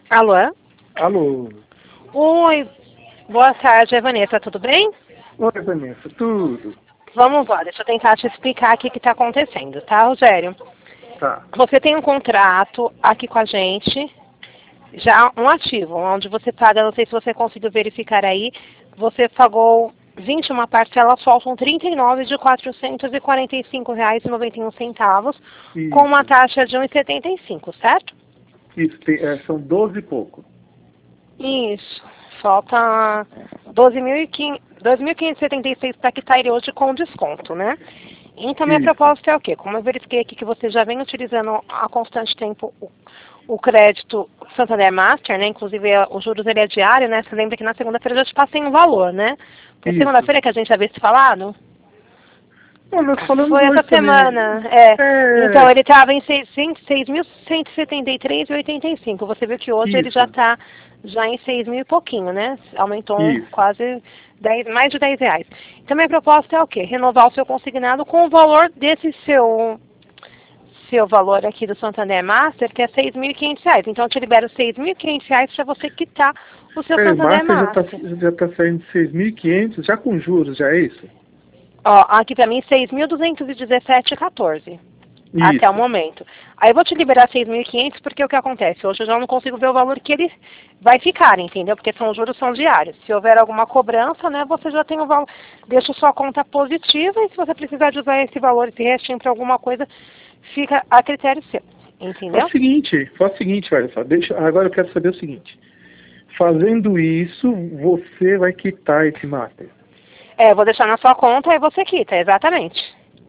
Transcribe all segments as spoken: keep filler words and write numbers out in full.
Alô? Alô? Oi, boa tarde, é Vanessa, tudo bem? Oi, Vanessa, tudo? Vamos lá, deixa eu tentar te explicar aqui o que está acontecendo, tá, Rogério? Tá. Você tem um contrato aqui com a gente, já um ativo, onde você paga, não sei se você conseguiu verificar aí, você pagou vinte e uma parcelas, faltam trinta e nove de quatrocentos e quarenta e cinco reais e noventa e um centavos, com uma Isso, taxa de um real e setenta e cinco, certo? isso tem, é, são doze e pouco. Isso. Falta doze mil e quinhentos e setenta e seis para quitar ele hoje com desconto, né? Então, minha Isso, proposta é o quê? Como eu verifiquei aqui que você já vem utilizando há constante tempo o, o crédito Santander Master, né? Inclusive, é, os juros ele é diário, né? Você lembra que na segunda-feira eu já te passei um valor, né? Porque isso. segunda-feira que a gente havia se falado? Não, nós falamos Foi essa hoje também. semana, é. Então, É, ele estava em seis mil cento e setenta e três reais e oitenta e cinco. Você viu que hoje ele já isso, está já em seis mil e pouquinho, né? Aumentou um- isso. quase dez, mais de dez reais. Então, minha proposta é o quê? Renovar o seu consignado com o valor desse seu seu valor aqui do Santander Master, que é seis mil e quinhentos reais. Então, eu te libero seis mil e quinhentos reais para você quitar o seu É, Santander Master já está Master. já tá saindo de seis mil e quinhentos, já com juros, já é isso? Ó, aqui para mim, seis mil duzentos e dezessete e quatorze. Até o Isso. momento. Aí eu vou te liberar seis mil e quinhentos porque o que acontece? Hoje eu já não consigo ver o valor que ele vai ficar, entendeu? Porque são os juros são diários. Se houver alguma cobrança, né, você já tem o valor, deixa sua conta positiva e se você precisar de usar esse valor, esse restinho para alguma coisa, fica a critério seu, Faz entendeu? o seguinte, faz o seguinte, olha só, deixa, agora eu quero saber o seguinte. Fazendo isso, você vai quitar esse Master. É, eu vou deixar na sua conta e você quita, exatamente.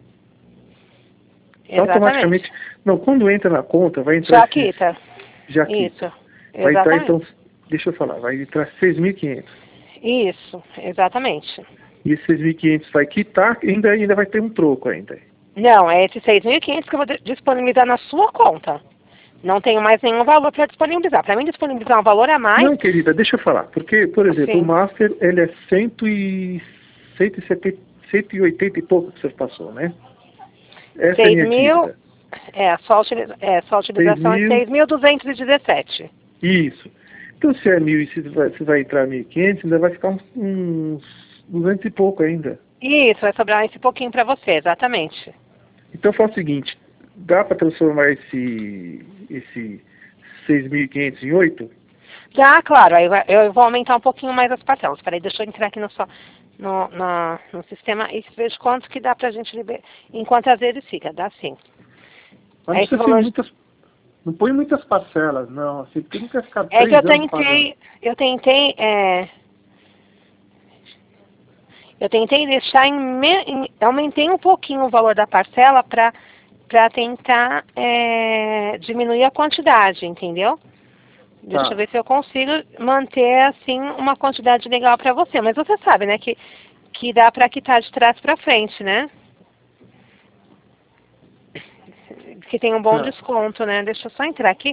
Exatamente. Automaticamente, não, quando entra na conta, vai entrar Já esses, quita. já quita. Isso. Vai entrar então, Exatamente. deixa eu falar, vai entrar seis mil e quinhentos. Isso, exatamente. E esses seis mil e quinhentos vai quitar, ainda, ainda vai ter um troco ainda. Não, é esses seis mil e quinhentos que eu vou de- disponibilizar na sua conta. Não tenho mais nenhum valor para disponibilizar. Para mim, disponibilizar um valor a mais, Não, querida, deixa eu falar. Porque, por exemplo, o assim, Master, ele é cento e, cento e setenta, cento e oitenta e pouco que você passou, né? Essa é a seis minha mil, dívida. é, só, utiliza, é, só seis utilização é mil, seis mil duzentos e dezessete. isso. Então, se é mil e se vai, se vai entrar mil e quinhentos, ainda vai ficar uns, uns duzentos e pouco ainda. Isso, vai sobrar esse pouquinho para você, exatamente. Então, faz o seguinte, dá para transformar esse, esse seis mil e quinhentos em oito? Dá, claro, aí vai- eu vou aumentar um pouquinho mais as parcelas. Peraí, deixa eu entrar aqui no, só, no, na, no sistema e vejo quantos que dá pra gente liberar. Enquanto às vezes fica, dá sim. Mas É não esse precisa ser valor. muitas, não põe muitas parcelas, não, assim, porque não quer ficar É que eu três anos pagando. tentei, eu tentei, é, eu tentei deixar em, me- em- aumentei um pouquinho o valor da parcela para para tentar é, diminuir a quantidade, entendeu? Deixa eu Tá. ver se eu consigo manter assim uma quantidade legal para você. Mas você sabe, né, que que dá para quitar de trás para frente, né? Que tem um bom Tá. desconto, né? Deixa eu só entrar aqui.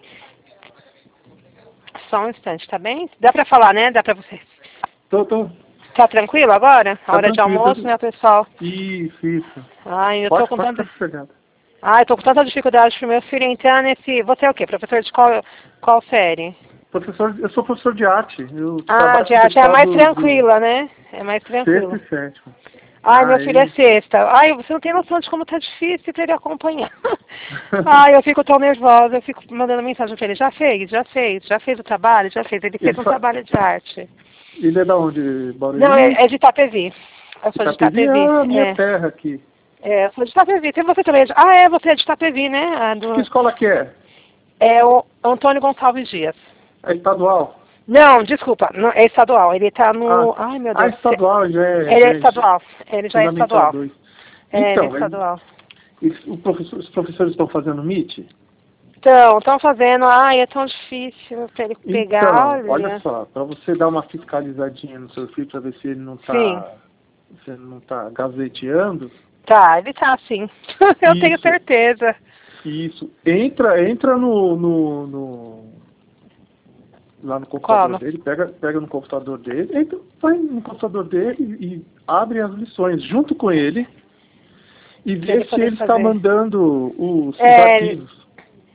Só um instante, tá bem? Dá para falar, né? Dá para você. Tô, tô. Tá tranquilo agora? A Tá hora de tranquilo. almoço, Tô... né, pessoal? Isso, isso. Ai, eu tô Pode, com pode tanta... ficar sossegado. Ai, eu tô com tanta dificuldade pro meu filho entrar nesse... Você é o quê? Professor de qual, qual série? Professor, eu sou professor de arte. Eu Ah, trabalho de com o arte é pessoal mais do, do tranquila, né? É mais sexto tranquilo. e sétimo. Ai, meu filho é Aí. sexta. Ai, você não tem noção de como tá difícil pra ele acompanhar. Ai, eu fico tão nervosa, eu fico mandando mensagem pra ele. Já fez, já fez, já fez o trabalho, já fez. Ele fez Ele, um fa... trabalho de arte. Ele é da onde? Não, é, Barueri? é de Itapevi. Eu sou de Itapevi é Itapevi, a minha é. terra aqui. É, eu sou de Itapevi. Tem você também. é de- Ah, é, você é de Itapevi, né? Ah, Que do... escola que é? É o Antônio Gonçalves Dias. É estadual? Não, desculpa, não, é estadual. Ele tá Ah, no... Ai, meu ah Deus. estadual já é, Ele já é é de- estadual. Ele já é Fundamental estadual. dois. É, ele é Então, ele, estadual. eles- o professor- os professores estão fazendo meet? Então, estão fazendo, ai, é tão difícil pra ele pegar, Então, olha olha. só, para você dar uma fiscalizadinha no seu filho para ver se ele não Sim, está se ele não tá gazeteando, tá, ele tá assim. Eu tenho isso, certeza. isso. Entra, entra no, no, no- lá no Qual? computador No... dele, pega, pega no computador dele, entra, vai no computador dele e abre as lições junto com ele e Pra ele vê se poder ele está fazer. mandando os, os É, arquivos.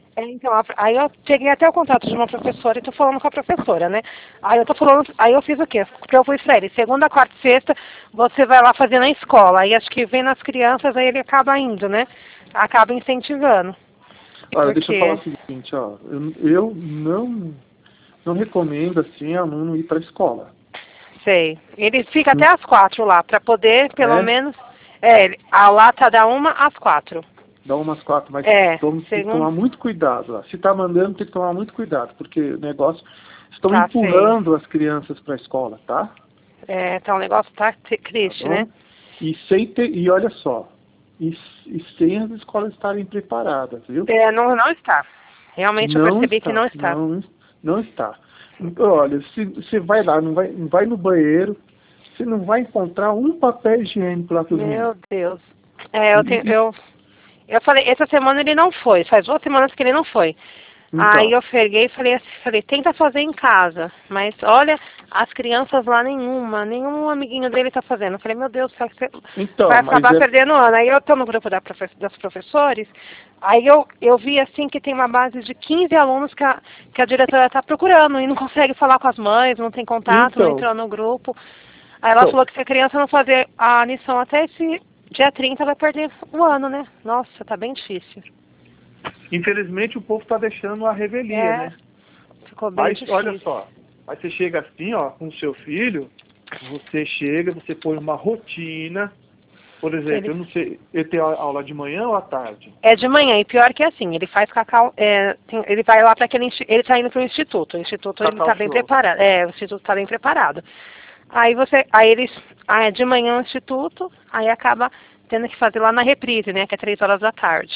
É, então, a- aí eu peguei até o contato de uma professora e tô falando com a professora, né? Aí eu tô falando, aí eu fiz o quê? Porque eu fui pra ele, segunda, quarta e sexta, você vai lá fazer na escola. Aí acho que vendo as crianças, aí ele acaba indo, né? Acaba incentivando. Olha, deixa eu falar Porque, o seguinte, ó, eu, eu não, não recomendo, assim, aluno ir para a escola. sei, ele fica até às quatro lá, pra poder, pelo É, menos, é, ele- a lata da uma às quatro. dá umas quatro, mas É, tome- tem que tomar segundo, muito cuidado. Ó. Se está mandando, tem que tomar muito cuidado, porque o negócio, estão tá feio. empurrando as crianças para a escola, tá? É, então o negócio tá tri- Tá triste, né? bom? E, sem ter, e olha só, e, e sem as escolas estarem preparadas, viu? É, não, não está. Realmente eu Não percebi que está, não está. não, não está. Olha, se você vai lá, não vai, não vai no banheiro, você não vai encontrar um papel higiênico lá para os meninos. Meu Deus. É, eu tenho, E- e- eu, eu falei, essa semana ele não foi, faz duas semanas que ele não foi. Aí Então, eu peguei e falei assim, falei, tenta fazer em casa. Mas olha, as crianças lá nenhuma, nenhum amiguinho dele tá fazendo. Eu falei, meu Deus, você então, vai mas acabar é, perdendo ano. Aí eu tô no grupo da profe- das professores, aí eu, eu vi assim que tem uma base de quinze alunos que a, que a diretora tá procurando e não consegue falar com as mães, não tem contato, não então, entrou no grupo. Aí ela então, falou que se a criança não fazer a lição até esse dia trinta, vai perder o ano, né? Nossa, tá bem difícil. infelizmente o povo está deixando a revelia, É, né? ficou bem Mas olha difícil. só, aí você chega assim, ó, com o seu filho, você chega, você põe uma rotina, por exemplo, Ele eu não sei, ele tem a- aula de manhã ou à tarde? é de manhã, e pior que assim, ele faz cacau, é, tem- ele vai lá para aquele, insti- ele tá indo para o instituto, o instituto ele Cacau tá bem show. preparado, é, o instituto tá bem preparado. Aí você, aí eles, ah, é de manhã o instituto, aí acaba tendo que fazer lá na reprise, né, que é três horas da tarde.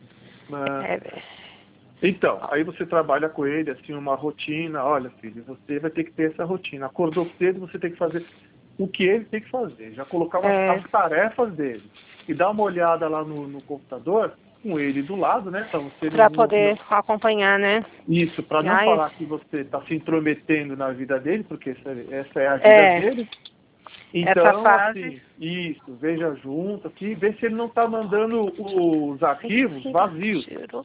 Né? É, Então, aí você trabalha com ele, assim, uma rotina. Olha, filho, você vai ter que ter essa rotina. Acordou cedo, você tem que fazer o que ele tem que fazer. Já colocar umas, é, as tarefas dele. E dar uma olhada lá no, no computador, com ele do lado, né? Pra você não, para não, poder não- acompanhar, né. isso, para não Ai, falar que você está se intrometendo na vida dele, porque essa, essa é a vida é, dele. essa Então, fase, assim, isso, veja junto aqui, vê se ele não está mandando os arquivos vazios. tirou.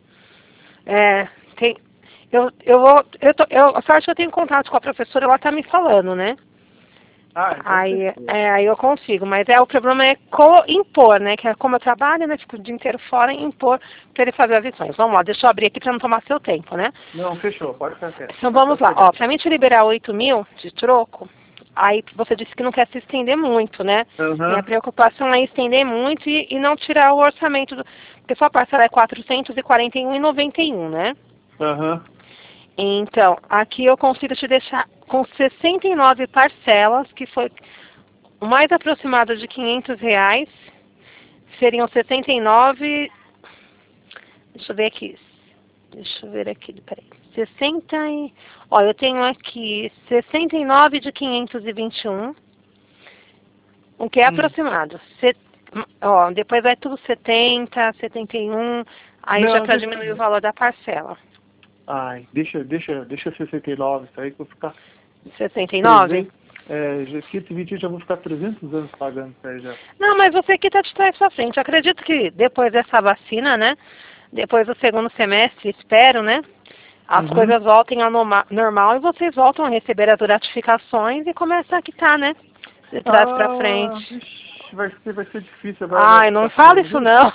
É, tem, eu, eu vou, eu tô, eu, a sorte que eu tenho contato com a professora, ela tá me falando, né. Ah, então Aí, fechou. é, aí eu consigo, mas é, o problema é co impor, né? Que é como eu trabalho, né? Fico o dia inteiro fora, impor para ele fazer as lições. Vamos lá, deixa eu abrir aqui para não tomar seu tempo, né? Não, fechou, pode ficar quieto. Então Pode vamos lá, ficar ó, quieto. para mim te liberar oito mil de troco, aí você disse que não quer se estender muito, né? Minha Aham, preocupação é estender muito e, e não tirar o orçamento, do, porque sua parcela é quatrocentos e quarenta e um reais e noventa e um, né? aham. Então, aqui eu consigo te deixar com sessenta e nove parcelas, que foi o mais aproximado de quinhentos reais, seriam sessenta e nove, deixa eu ver aqui, deixa eu ver aqui, peraí, sessenta e, ó, eu tenho aqui sessenta e nove de quinhentos e vinte e um, o que é Hum. aproximado, Se, ó, depois vai tudo setenta, setenta e um, aí já Não, para deixa... diminuir o valor da parcela. Ai, deixa, deixa, deixa sessenta e nove, isso aí que eu vou ficar sessenta e nove? trezentos, é, já- quinhentos e vinte eu já vou ficar trezentos anos pagando isso aí já. Não, mas você aqui está de trás para frente. Eu acredito que depois dessa vacina, né? Depois do segundo semestre, espero, né? As Uhum. coisas voltem ao norma- normal e vocês voltam a receber as gratificações e começam a quitar, né? De trás para Ah, frente. ixi, vai ser, vai ser difícil agora Ai, vai não ficar fala sem, isso viu? não.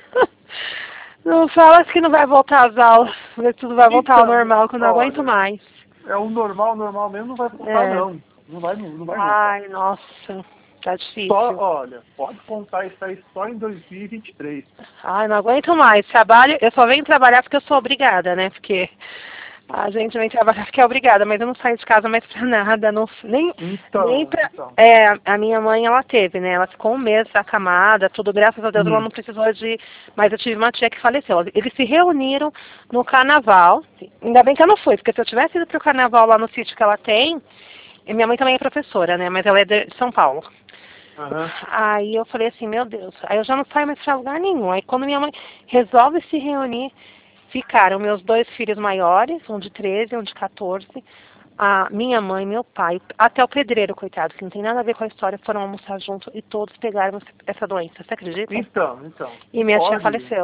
Não fala que não vai voltar às aulas. Tudo vai voltar ao Então, normal, que eu não aguento olha, mais. é o normal, normal mesmo, não vai voltar É. não. Não vai, não vai voltar. Ai, nossa. Tá Só, difícil. olha, pode contar isso aí só em dois mil e vinte e três. Ai, não aguento mais. Trabalho, eu só venho trabalhar porque eu sou obrigada, né? Porque a gente vem trabalhar porque é obrigada, mas eu não saio de casa mais pra nada, não, nem, nem Então, pra... então. É, a minha mãe, ela teve, né? Ela ficou um mês acamada, tudo, graças a Deus, ela Hum. não precisou de... Mas eu tive uma tia que faleceu. Eles se reuniram no carnaval. Ainda bem que eu não fui, porque se eu tivesse ido pro carnaval lá no sítio que ela tem... E minha mãe também é professora, né? Mas ela é de São Paulo. Aham. Aí eu falei assim, meu Deus, aí eu já não saio mais pra lugar nenhum. Aí quando minha mãe resolve se reunir, ficaram meus dois filhos maiores, um de treze e um de quatorze, a minha mãe, meu pai, até o pedreiro, coitado, que não tem nada a ver com a história, foram almoçar junto e todos pegaram essa doença, você acredita? Então, então. E minha tia Olha, faleceu.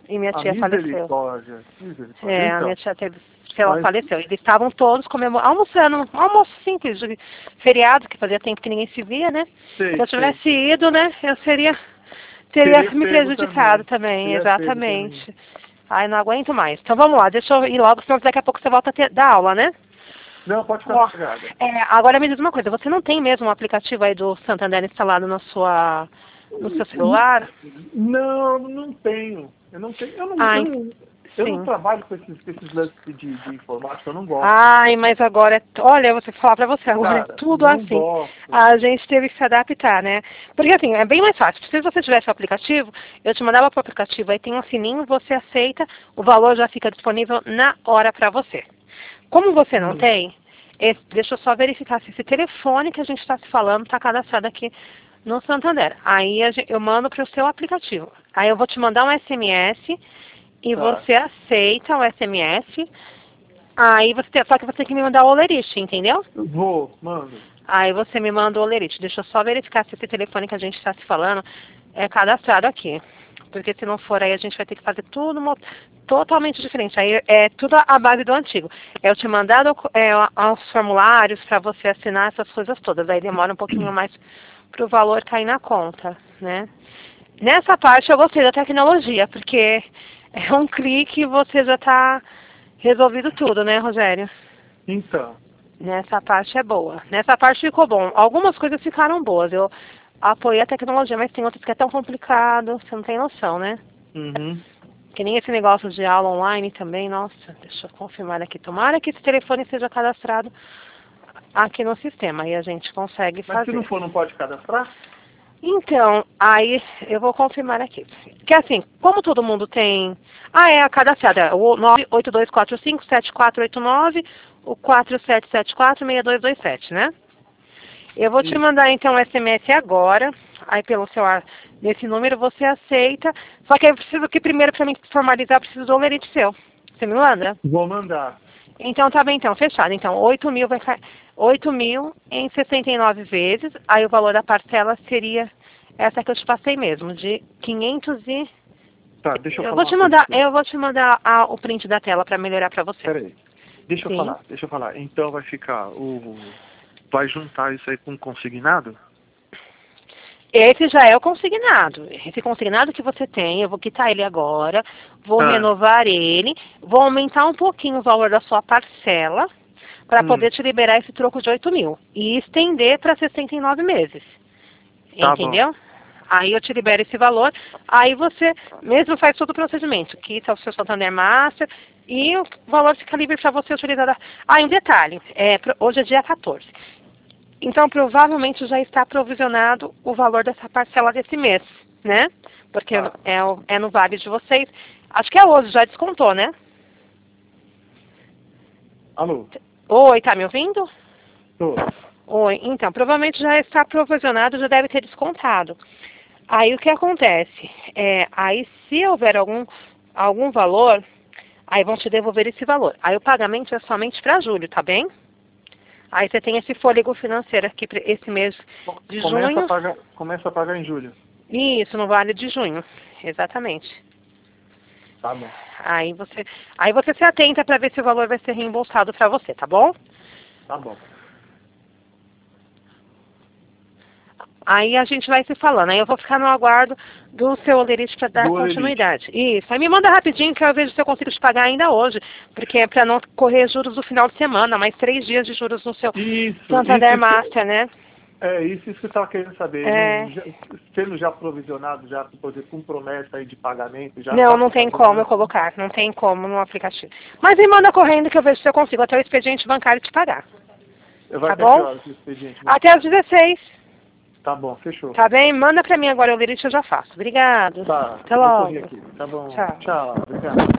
E minha A tia faleceu. misericórdia. misericórdia. É, Então, a minha tia teve, ela mas- faleceu. Eles estavam todos comemorando, almoçando, um almoço simples, de feriado, que fazia tempo que ninguém se via, né? sei, Se eu tivesse sei. ido, né, eu seria, teria Teria me pego prejudicado também. também, Teria pego exatamente. Ai, não aguento mais. Então vamos lá, deixa eu ir logo, senão daqui a pouco você volta a ter, dar aula, né? Não, pode ficar Ó, sossegada. é, agora me diz uma coisa, você não tem mesmo um aplicativo aí do Santander instalado na sua, no seu celular? Não, não tenho. Eu não tenho. Eu não, Ai, eu não, eu não sim. trabalho com esses, com esses lances de, de informática, eu não gosto. Ai, mas agora, é t- olha, eu vou te falar pra você, agora Cara, é tudo não assim. gosto. A gente teve que se adaptar, né? Porque assim, é bem mais fácil. Se você tivesse o aplicativo, eu te mandava pro aplicativo, aí tem um sininho, você aceita, o valor já fica disponível na hora pra você. Como você não Hum. tem, esse- deixa eu só verificar se esse telefone que a gente está se falando está cadastrado aqui no Santander. Aí a gen- eu mando para o seu aplicativo. Aí eu vou te mandar um S M S e Tá. você aceita o S M S. Aí você tem, só que você tem que me mandar o olerite, entendeu? Vou, mando. Aí você me manda o olerite. Deixa eu só verificar se esse telefone que a gente está se falando é cadastrado aqui. Porque se não for aí a gente vai ter que fazer tudo mo- totalmente diferente. Aí é tudo a base do antigo. É eu te mandar docu- é, os formulários para você assinar essas coisas todas. Aí demora um pouquinho mais para o valor cair na conta, né? Nessa parte eu gostei da tecnologia, porque é um clique e você já está resolvido tudo, né, Rogério? Então, Nessa parte é boa. Nessa parte ficou bom. Algumas coisas ficaram boas. Eu apoiei a tecnologia, mas tem outras que é tão complicado, você não tem noção, né? uhum. Que nem esse negócio de aula online também, nossa, deixa eu confirmar aqui. Tomara que esse telefone seja cadastrado aqui no sistema, aí a gente consegue Mas se fazer. não for, não pode cadastrar? Então, aí eu vou confirmar aqui. Que assim, como todo mundo tem. Ah, é a cadastrada, o nove oito dois quatro cinco sete quatro oito nove, o quatro sete sete quatro seis dois dois sete, né? Eu vou te Isso. mandar então o S M S agora, aí pelo seu ar, nesse número você aceita. Só que eu preciso que primeiro para mim formalizar, eu preciso do olerite seu. Você me manda? Vou mandar. Então tá bem então, fechado. Então, oito mil vai cair. oito mil em sessenta e nove vezes, aí o valor da parcela seria essa que eu te passei mesmo, de quinhentos e... Tá, deixa eu, Eu falar vou te uma coisa mandar, pra você. eu vou te mandar a- o print da tela para melhorar para você. Peraí. Deixa Sim. eu falar, deixa eu falar. Então vai ficar o... Vai juntar isso aí com o consignado? Esse já é o consignado. Esse consignado que você tem, eu vou quitar ele agora, vou Ah. renovar ele, vou aumentar um pouquinho o valor da sua parcela para Hum. poder te liberar esse troco de oito mil e estender para sessenta e nove meses. Tá Entendeu? Aí eu te libero esse valor, aí você mesmo faz todo o procedimento, quita o seu Santander Master e o valor fica livre para você utilizar. da- Ah, e um detalhe, é, pro- hoje é dia quatorze. Então, provavelmente já está provisionado o valor dessa parcela desse mês, né? Porque Tá. é, o- é no vale de vocês. Acho que é hoje, já descontou, né? Alô? Oi, tá me ouvindo? Tô. Oi, então, provavelmente já está provisionado, já deve ter descontado. Aí o que acontece? É, aí se houver algum, algum valor, aí vão te devolver esse valor. Aí o pagamento é somente para julho, tá bem? Aí você tem esse fôlego financeiro aqui para esse mês de Começa junho. a pagar, começa a pagar em julho. Isso, no Vale de Junho, exatamente. Tá bom. Aí você, aí você se atenta para ver se o valor vai ser reembolsado para você, tá bom? Tá bom. Aí a gente vai se falando. Aí eu vou ficar no aguardo do seu olerite para dar Do olerite. continuidade. Isso. Aí me manda rapidinho que eu vejo se eu consigo te pagar ainda hoje. Porque é para não correr juros no final de semana, mais três dias de juros no seu Isso. Santander isso, Master, né? É isso, isso que eu estava querendo saber. É. Não, já- sendo já provisionado, já por exemplo, com promessa aí de pagamento, já Não, dá não pra tem fazer, como né? eu colocar. Não tem como no aplicativo. Mas me manda correndo que eu vejo se eu consigo até o expediente bancário te pagar. Vai Tá até bom? que horas o expediente? Até às dezesseis. Tá bom, fechou. Tá bem? Manda pra mim agora o olerite, eu já faço. Obrigado. Tá, Até vou logo. correr aqui. Tá bom. Tchau. Tchau, obrigado.